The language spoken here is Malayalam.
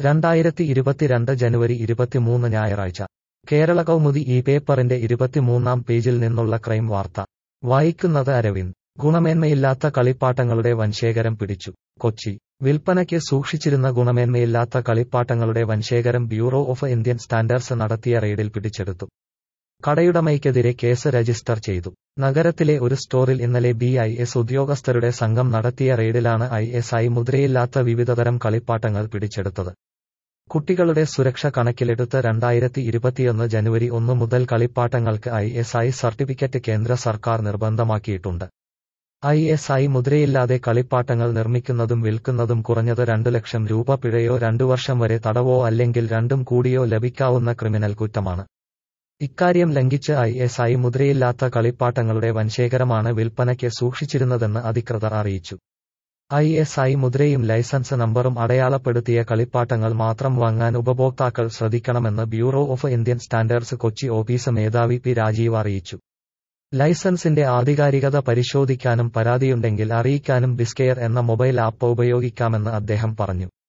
2022 ജനുവരി 23 ഞായറാഴ്ച കേരള കൗമുദി ഈ പേപ്പറിന്റെ 23-ാം പേജിൽ നിന്നുള്ള ക്രൈം വാർത്ത വായിക്കുന്നത് അരവിന്ദ്. ഗുണമേന്മയില്ലാത്ത കളിപ്പാട്ടങ്ങളുടെ വൻശേഖരം പിടിച്ചു. കൊച്ചി. വിൽപ്പനയ്ക്ക് സൂക്ഷിച്ചിരുന്ന ഗുണമേന്മയില്ലാത്ത കളിപ്പാട്ടങ്ങളുടെ വൻശേഖരം ബ്യൂറോ ഓഫ് ഇന്ത്യൻ സ്റ്റാൻഡേർഡ്സ് നടത്തിയ റെയ്ഡിൽ പിടിച്ചെടുത്തു. കടയുടമയ്ക്കെതിരെ കേസ് രജിസ്റ്റർ ചെയ്തു. നഗരത്തിലെ ഒരു സ്റ്റോറിൽ ഇന്നലെ BIS ഉദ്യോഗസ്ഥരുടെ സംഘം നടത്തിയ റെയ്ഡിലാണ് ISI മുദ്രയില്ലാത്ത വിവിധതരം കളിപ്പാട്ടങ്ങൾ പിടിച്ചെടുത്തത്. കുട്ടികളുടെ സുരക്ഷ കണക്കിലെടുത്ത് 2021 ജനുവരി 1 മുതൽ കളിപ്പാട്ടങ്ങൾക്ക് ISI സർട്ടിഫിക്കറ്റ് കേന്ദ്ര സർക്കാർ നിർബന്ധമാക്കിയിട്ടുണ്ട്. ISI മുദ്രയില്ലാതെ കളിപ്പാട്ടങ്ങൾ നിർമ്മിക്കുന്നതും വിൽക്കുന്നതും കുറഞ്ഞത് 2 ലക്ഷം രൂപ പിഴയോ 2 വർഷം വരെ തടവോ അല്ലെങ്കിൽ രണ്ടും കൂടിയോ ലഭിക്കാവുന്ന ക്രിമിനൽ കുറ്റമാണ്. ഇക്കാര്യം ലംഘിച്ച് ISI മുദ്രയില്ലാത്ത കളിപ്പാട്ടങ്ങളുടെ വൻശേഖരമാണ് വിൽപ്പനയ്ക്ക് സൂക്ഷിച്ചിരുന്നതെന്ന് അധികൃതർ അറിയിച്ചു. ISI മുദ്രയും ലൈസൻസ് നമ്പറും അടയാളപ്പെടുത്തിയ കളിപ്പാട്ടങ്ങൾ മാത്രം വാങ്ങാൻ ഉപഭോക്താക്കൾ ശ്രദ്ധിക്കണമെന്ന് bureau of Indian standards Kochi office മേധാവി P. രാജീവ് അറിയിച്ചു. ലൈസൻസിന്റെ ആധികാരികത പരിശോധിക്കാനും പരാതിയുണ്ടെങ്കിൽ അറിയിക്കാനും ബിസ്കെയർ എന്ന മൊബൈൽ ആപ്പ് ഉപയോഗിക്കാമെന്ന് അദ്ദേഹം പറഞ്ഞു.